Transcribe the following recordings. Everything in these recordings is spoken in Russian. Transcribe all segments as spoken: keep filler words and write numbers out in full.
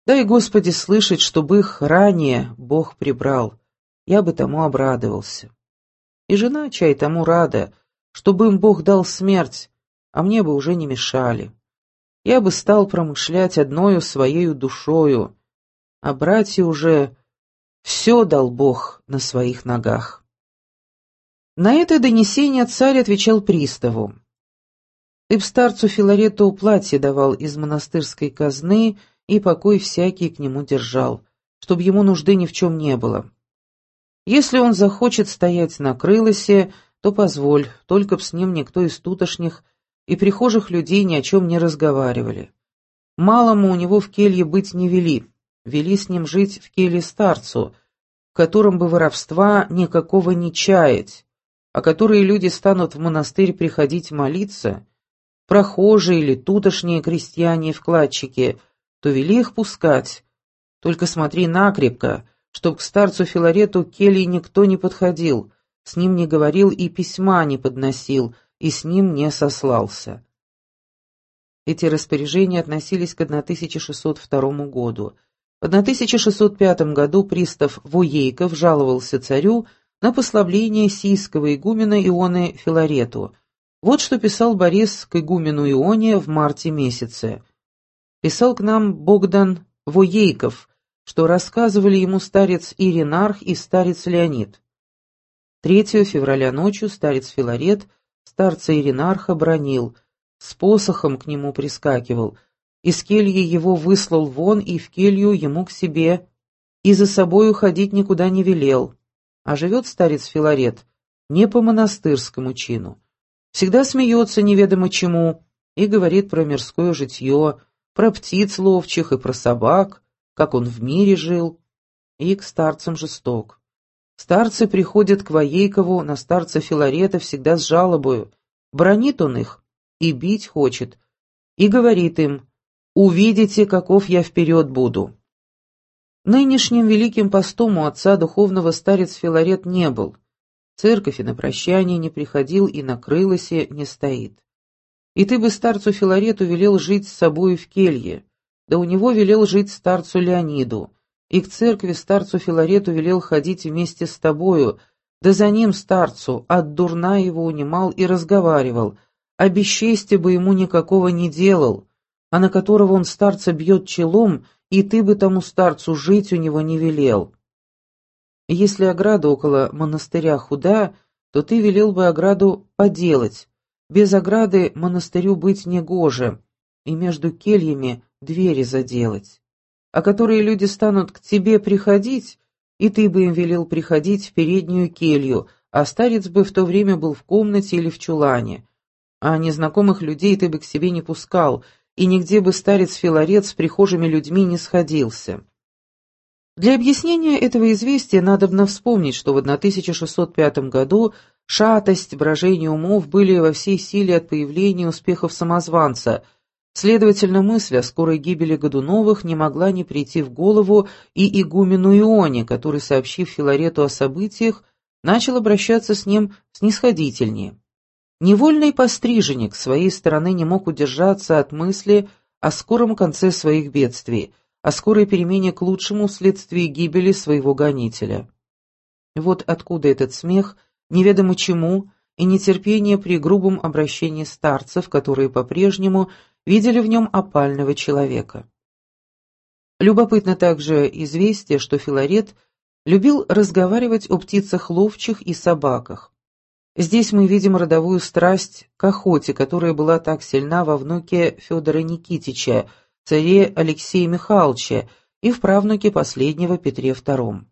Дай, Господи, слышать, чтобы их ранее Бог прибрал, я бы тому обрадовался. И жена, чай, тому рада, чтобы им Бог дал смерть, а мне бы уже не мешали. Я бы стал промышлять одною своею душою, а братья уже все дал Бог на своих ногах. На это донесение царь отвечал приставу: «Ты б старцу Филарету платье давал из монастырской казны и покой всякий к нему держал, чтоб ему нужды ни в чем не было. Если он захочет стоять на крылосе, то позволь, только б с ним никто из тутошних и прихожих людей ни о чем не разговаривали. Малому у него в келье быть не вели, вели с ним жить в келье старцу, в котором бы воровства никакого не чаять, а которые люди станут в монастырь приходить молиться, прохожие или тутошние крестьяне и вкладчики, то вели их пускать. Только смотри накрепко, чтоб к старцу Филарету кельи никто не подходил, с ним не говорил и письма не подносил, и с ним не сослался». Эти распоряжения относились к тысяча шестьсот второму году. В тысяча шестьсот пятом году пристав Воейков жаловался царю на послабление сийского игумена Ионы Филарету. Вот что писал Борис к игумену Ионе в марте месяце. Писал к нам Богдан Воейков, что рассказывали ему старец Иринарх и старец Леонид. третьего февраля ночью старец Филарет старца Иринарха бранил, с посохом к нему прискакивал, из кельи его выслал вон и в келью ему к себе, и за собою ходить никуда не велел. А живет старец Филарет не по монастырскому чину. Всегда смеется неведомо чему и говорит про мирское житье, про птиц ловчих и про собак, как он в мире жил, и к старцам жесток. Старцы приходят к Воейкову на старца Филарета всегда с жалобою, бранит он их и бить хочет, и говорит им: «Увидите, каков я вперед буду». Нынешним великим постом у отца духовного старец Филарет не был, в церковь и на прощание не приходил и на крылосе не стоит. И ты бы старцу Филарету велел жить с собою в келье, да у него велел жить старцу Леониду, и к церкви старцу Филарету велел ходить вместе с тобою, да за ним старцу от дурна его унимал и разговаривал, а бесчестия бы ему никакого не делал, а на которого он старца бьет челом, и ты бы тому старцу жить у него не велел. Если ограда около монастыря худа, то ты велел бы ограду поделать, без ограды монастырю быть негоже, и между кельями двери заделать, а которые люди станут к тебе приходить, и ты бы им велел приходить в переднюю келью, а старец бы в то время был в комнате или в чулане, а незнакомых людей ты бы к себе не пускал, и нигде бы старец Филарет с прихожими людьми не сходился. Для объяснения этого известия надобно вспомнить, что в тысяча шестьсот пятом году шатость, брожение умов были во всей силе от появления успехов самозванца, следовательно, мысль о скорой гибели Годуновых не могла не прийти в голову и игумену Ионе, который, сообщив Филарету о событиях, начал обращаться с ним снисходительнее. Невольный постриженник с своей стороны не мог удержаться от мысли о скором конце своих бедствий, о скорой перемене к лучшему вследствие гибели своего гонителя. Вот откуда этот смех, неведомо чему, и нетерпение при грубом обращении старцев, которые по-прежнему видели в нем опального человека. Любопытно также известие, что Филарет любил разговаривать о птицах ловчих и собаках. Здесь мы видим родовую страсть к охоте, которая была так сильна во внуке Федора Никитича, царе Алексея Михайловича, и в правнуке последнего Петре Втором.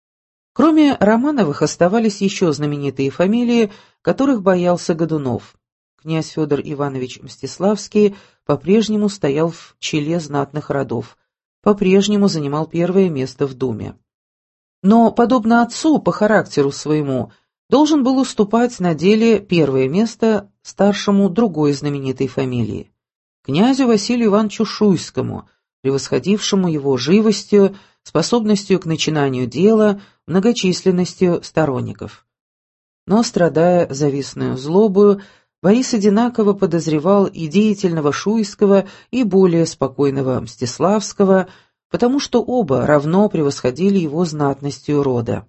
Кроме Романовых оставались еще знаменитые фамилии, которых боялся Годунов. Князь Федор Иванович Мстиславский по-прежнему стоял в челе знатных родов, по-прежнему занимал первое место в Думе. Но, подобно отцу по характеру своему, должен был уступать на деле первое место старшему другой знаменитой фамилии, князю Василию Ивановичу Шуйскому, превосходившему его живостью, способностью к начинанию дела, многочисленностью сторонников. Но, страдая завистную злобою, Борис одинаково подозревал и деятельного Шуйского, и более спокойного Мстиславского, потому что оба равно превосходили его знатностью рода.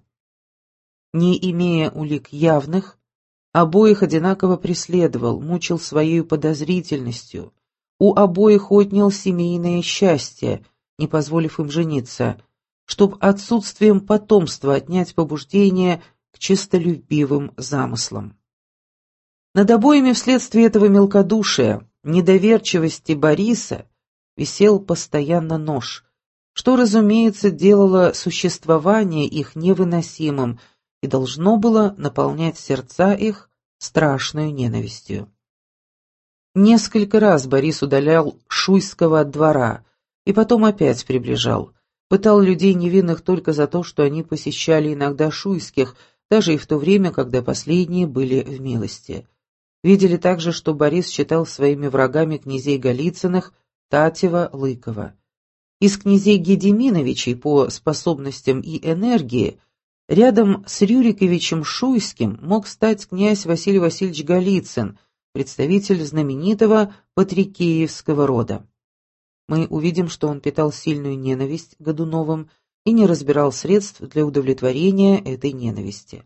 Не имея улик явных, обоих одинаково преследовал, мучил своей подозрительностью, у обоих отнял семейное счастье, не позволив им жениться, чтоб отсутствием потомства отнять побуждение к честолюбивым замыслам. Над обоими вследствие этого мелкодушия, недоверчивости Бориса висел постоянно нож, что, разумеется, делало существование их невыносимым и должно было наполнять сердца их страшной ненавистью. Несколько раз Борис удалял Шуйского от двора и потом опять приближал, пытал людей невинных только за то, что они посещали иногда Шуйских, даже и в то время, когда последние были в милости. Видели также, что Борис считал своими врагами князей Голицыных, Татева, Лыкова. Из князей Гедеминовичей по способностям и энергии рядом с Рюриковичем Шуйским мог стать князь Василий Васильевич Голицын, представитель знаменитого патрикеевского рода. Мы увидим, что он питал сильную ненависть к Годуновым и не разбирал средств для удовлетворения этой ненависти.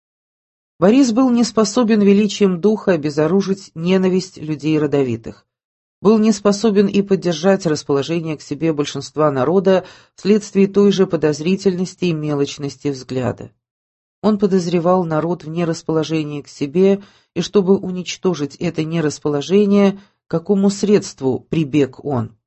Борис был не способен величием духа обезоружить ненависть людей родовитых, был не способен и поддержать расположение к себе большинства народа вследствие той же подозрительности и мелочности взгляда. Он подозревал народ в нерасположении к себе, и чтобы уничтожить это нерасположение, к какому средству прибег он?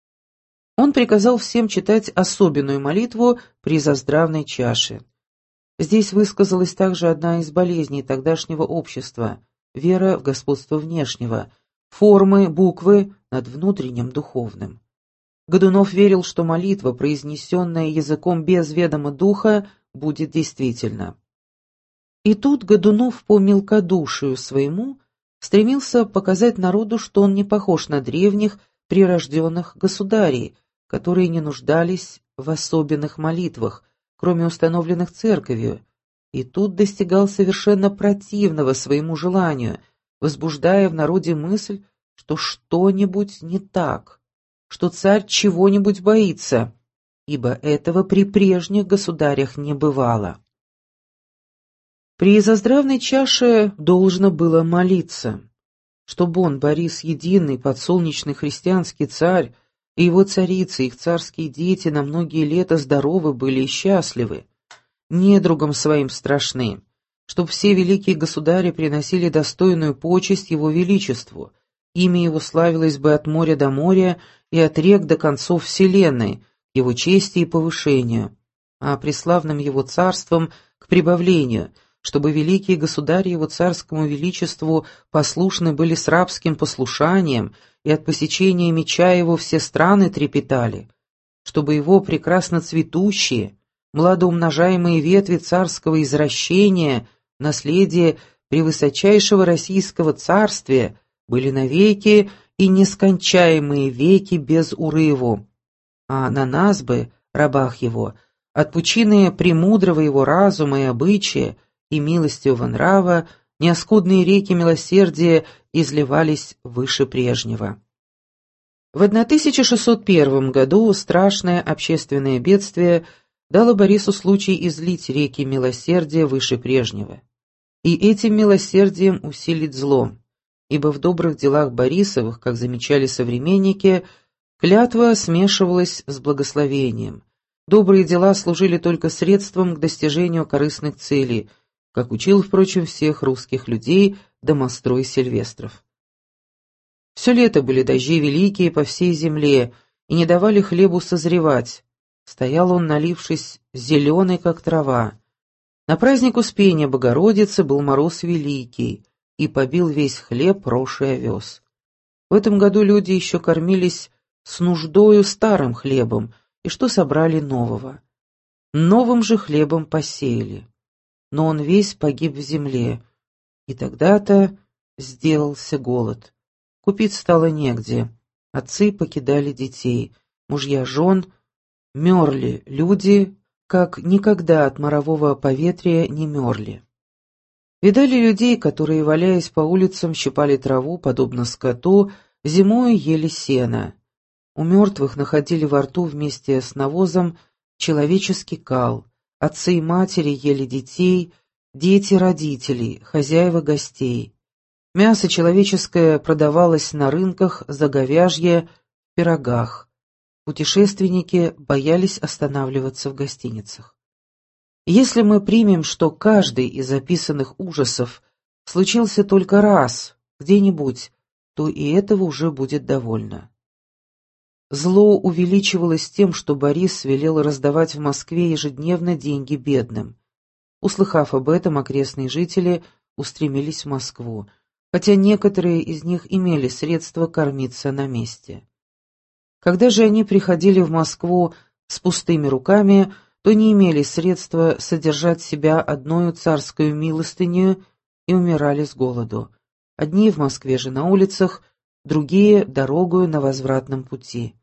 Он приказал всем читать особенную молитву при заздравной чаше. Здесь высказалась также одна из болезней тогдашнего общества – вера в господство внешнего, формы, буквы над внутренним духовным. Годунов верил, что молитва, произнесенная языком без ведома духа, будет действительна. И тут Годунов по мелкодушию своему стремился показать народу, что он не похож на древних прирожденных государей, которые не нуждались в особенных молитвах, кроме установленных церковью, и тут достигал совершенно противного своему желанию, возбуждая в народе мысль, что что-нибудь не так, что царь чего-нибудь боится, ибо этого при прежних государях не бывало. При заздравной чаше должно было молиться, чтобы он, Борис Единый, подсолнечный христианский царь, и его царицы, их царские дети на многие лета здоровы были и счастливы, недругам своим страшны, чтоб все великие государи приносили достойную почесть его величеству, имя его славилось бы от моря до моря и от рек до концов вселенной, его чести и повышению, а преславным его царством к прибавлению, чтобы великие государи его царскому величеству послушны были с рабским послушанием, и от посечения меча его все страны трепетали, чтобы его прекрасно цветущие, младоумножаемые ветви царского извращения, наследие превысочайшего российского царствия, были навеки и нескончаемые веки без урыву, а на нас бы, рабах его, от пучины премудрого его разума и обычая и милостивого нрава, неоскудные реки милосердия изливались выше прежнего. В тысяча шестьсот первом году страшное общественное бедствие дало Борису случай излить реки милосердия выше прежнего, и этим милосердием усилить зло, ибо в добрых делах Борисовых, как замечали современники, клятва смешивалась с благословением. Добрые дела служили только средством к достижению корыстных целей, как учил, впрочем, всех русских людей домострой Сильвестров. Все лето были дожди великие по всей земле и не давали хлебу созревать. Стоял он, налившись, зеленый, как трава. На праздник Успения Богородицы был мороз великий, и побил весь хлеб росший овес. В этом году люди еще кормились с нуждою старым хлебом, и что собрали нового. Новым же хлебом посеяли. Но он весь погиб в земле, и тогда-то сделался голод. Купить стало негде, отцы покидали детей, мужья жен, мерли люди, как никогда от морового поветрия не мерли. Видали людей, которые, валяясь по улицам, щипали траву, подобно скоту, зимой ели сено. У мертвых находили во рту вместе с навозом человеческий кал, отцы и матери ели детей, дети родителей, хозяева гостей. Мясо человеческое продавалось на рынках за говяжье в пирогах. Путешественники боялись останавливаться в гостиницах. Если мы примем, что каждый из описанных ужасов случился только раз, где-нибудь, то и этого уже будет довольно. Зло увеличивалось тем, что Борис велел раздавать в Москве ежедневно деньги бедным. Услыхав об этом, окрестные жители устремились в Москву, хотя некоторые из них имели средства кормиться на месте. Когда же они приходили в Москву с пустыми руками, то не имели средства содержать себя одною царскую милостынею и умирали с голоду. Одни в Москве же на улицах, другие дорогою на возвратном пути.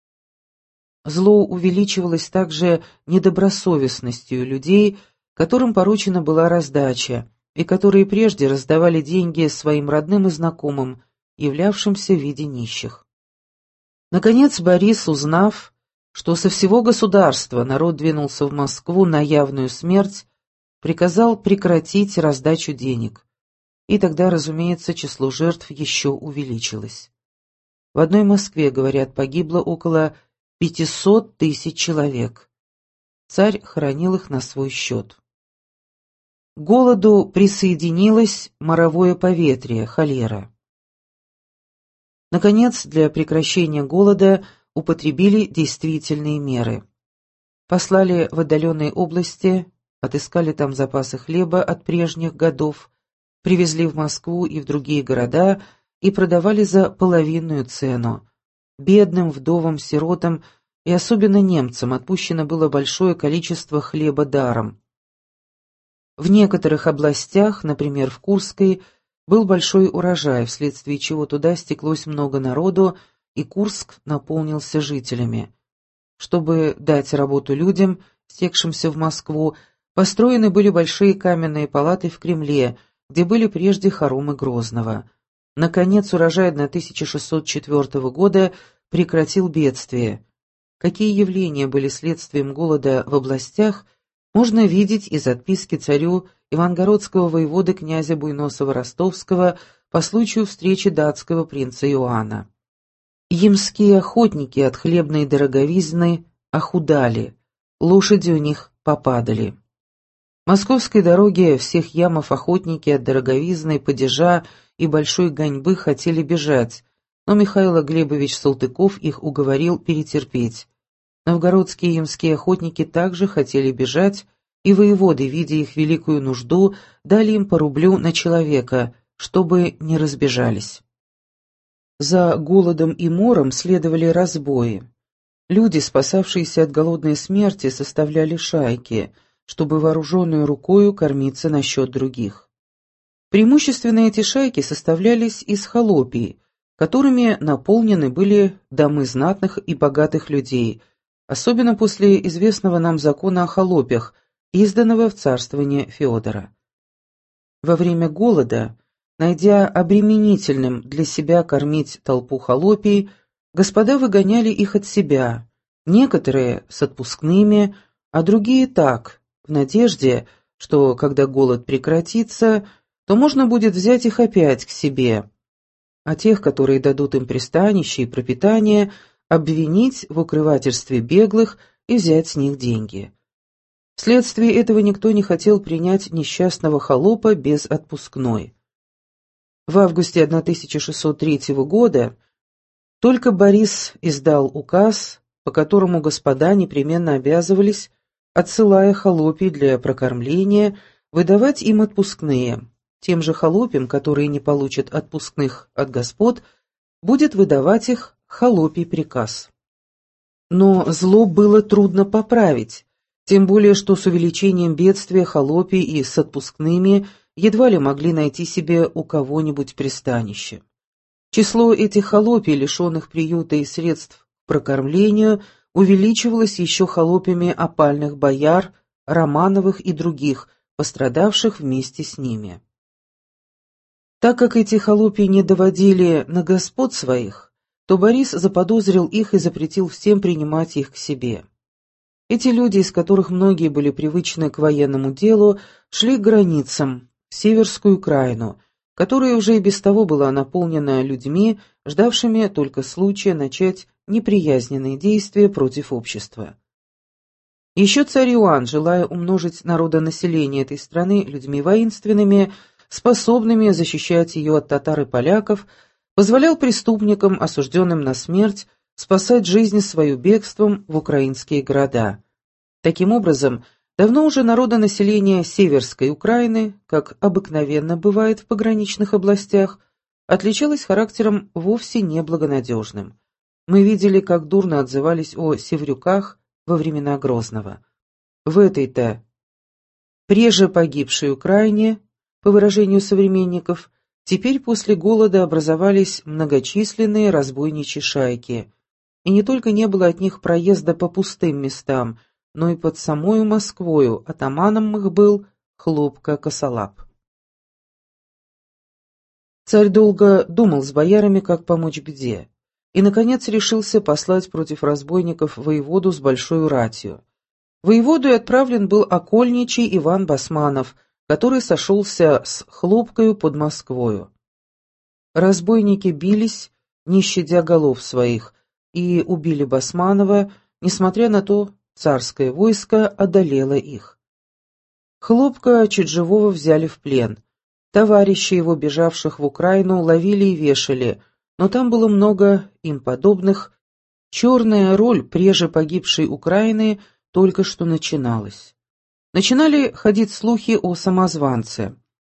Зло увеличивалось также недобросовестностью людей, которым поручена была раздача, и которые прежде раздавали деньги своим родным и знакомым, являвшимся в виде нищих. Наконец Борис, узнав, что со всего государства народ двинулся в Москву на явную смерть, приказал прекратить раздачу денег. И тогда, разумеется, число жертв еще увеличилось. В одной Москве, говорят, погибло около пятисот тысяч человек. Царь хоронил их на свой счет. К голоду присоединилось моровое поветрие, холера. Наконец, для прекращения голода употребили действительные меры. Послали в отдаленные области, отыскали там запасы хлеба от прежних годов, привезли в Москву и в другие города и продавали за половинную цену. Бедным, вдовам, сиротам и особенно немцам отпущено было большое количество хлеба даром. В некоторых областях, например, в Курской, был большой урожай, вследствие чего туда стеклось много народу, и Курск наполнился жителями. Чтобы дать работу людям, стекшимся в Москву, построены были большие каменные палаты в Кремле, где были прежде хоромы Грозного. Наконец, урожай тысяча шестьсот четвёртого года прекратил бедствие. Какие явления были следствием голода в областях, можно видеть из отписки царю ивангородского воеводы князя Буйносова-Ростовского по случаю встречи датского принца Иоанна. Ямские охотники от хлебной дороговизны охудали, лошади у них попадали. Московской дороге всех ямов охотники от дороговизны, падежа и большой гоньбы хотели бежать, но Михаил Глебович Салтыков их уговорил перетерпеть. Новгородские и ямские охотники также хотели бежать, и воеводы, видя их великую нужду, дали им по рублю на человека, чтобы не разбежались. За голодом и мором следовали разбои. Люди, спасавшиеся от голодной смерти, составляли шайки, чтобы вооруженную рукою кормиться на счет других. Преимущественно эти шайки составлялись из холопий, которыми наполнены были домы знатных и богатых людей, особенно после известного нам закона о холопях, изданного в царствование Феодора. Во время голода, найдя обременительным для себя кормить толпу холопий, господа выгоняли их от себя, некоторые с отпускными, а другие так, в надежде, что, когда голод прекратится, то можно будет взять их опять к себе, а тех, которые дадут им пристанище и пропитание, обвинить в укрывательстве беглых и взять с них деньги. Вследствие этого никто не хотел принять несчастного холопа без отпускной. В августе тысяча шестьсот третьего года только Борис издал указ, по которому господа непременно обязывались, отсылая холопий для прокормления, выдавать им отпускные. Тем же холопям, которые не получат отпускных от господ, будет выдавать их холопий приказ. Но зло было трудно поправить, тем более что с увеличением бедствия холопий и с отпускными едва ли могли найти себе у кого-нибудь пристанище. Число этих холопий, лишенных приюта и средств к прокормлению, увеличивалось еще холопями опальных бояр, Романовых и других, пострадавших вместе с ними. Так как эти холопи не доводили на господ своих, то Борис заподозрил их и запретил всем принимать их к себе. Эти люди, из которых многие были привычны к военному делу, шли к границам, в Северскую Украину, которая уже и без того была наполнена людьми, ждавшими только случая начать неприязненные действия против общества. Еще царь Иоанн, желая умножить народонаселение этой страны людьми воинственными, способными защищать ее от татар и поляков, позволял преступникам, осужденным на смерть, спасать жизнь свою бегством в украинские города. Таким образом, давно уже народонаселение Северской Украины, как обыкновенно бывает в пограничных областях, отличалось характером вовсе не благонадежным. Мы видели, как дурно отзывались о севрюках во времена Грозного. В этой-то преже погибшей Украине, по выражению современников, теперь после голода образовались многочисленные разбойничьи шайки, и не только не было от них проезда по пустым местам, но и под самою Москвою атаманом их был Хлопко Косолап. Царь долго думал с боярами, как помочь беде, и, наконец, решился послать против разбойников воеводу с большой ратью. Воеводой отправлен был окольничий Иван Басманов, который сошелся с Хлопкою под Москвою. Разбойники бились, не щадя голов своих, и убили Басманова, несмотря на то, царское войско одолело их. Хлопка чуть живого взяли в плен. Товарищи его, бежавших в Украину, ловили и вешали, но там было много им подобных. Черная роль преже погибшей Украины только что начиналась. Начинали ходить слухи о самозванце.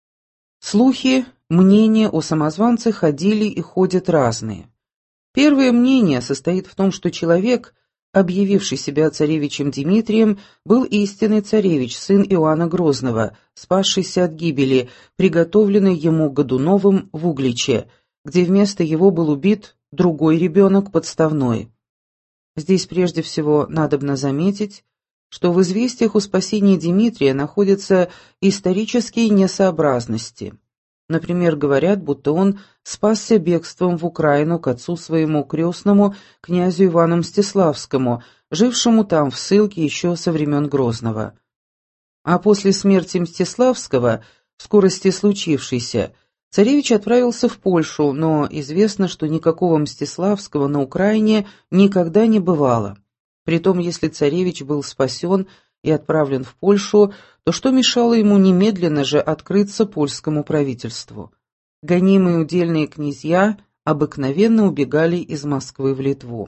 Слухи, мнения о самозванце ходили и ходят разные. Первое мнение состоит в том, что человек, объявивший себя царевичем Дмитрием, был истинный царевич, сын Иоанна Грозного, спасшийся от гибели, приготовленный ему Годуновым в Угличе, где вместо его был убит другой ребенок подставной. Здесь прежде всего надобно заметить, что в известиях о спасении Дмитрия находятся исторические несообразности. Например, говорят, будто он спасся бегством в Украину к отцу своему крестному, князю Ивану Мстиславскому, жившему там в ссылке еще со времен Грозного. А после смерти Мстиславского, в скорости случившейся, царевич отправился в Польшу, но известно, что никакого Мстиславского на Украине никогда не бывало. Притом, если царевич был спасен и отправлен в Польшу, то что мешало ему немедленно же открыться польскому правительству? Гонимые удельные князья обыкновенно убегали из Москвы в Литву.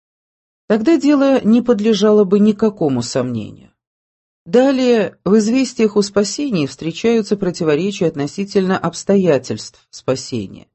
Тогда дело не подлежало бы никакому сомнению. Далее, в известиях о спасении встречаются противоречия относительно обстоятельств спасения.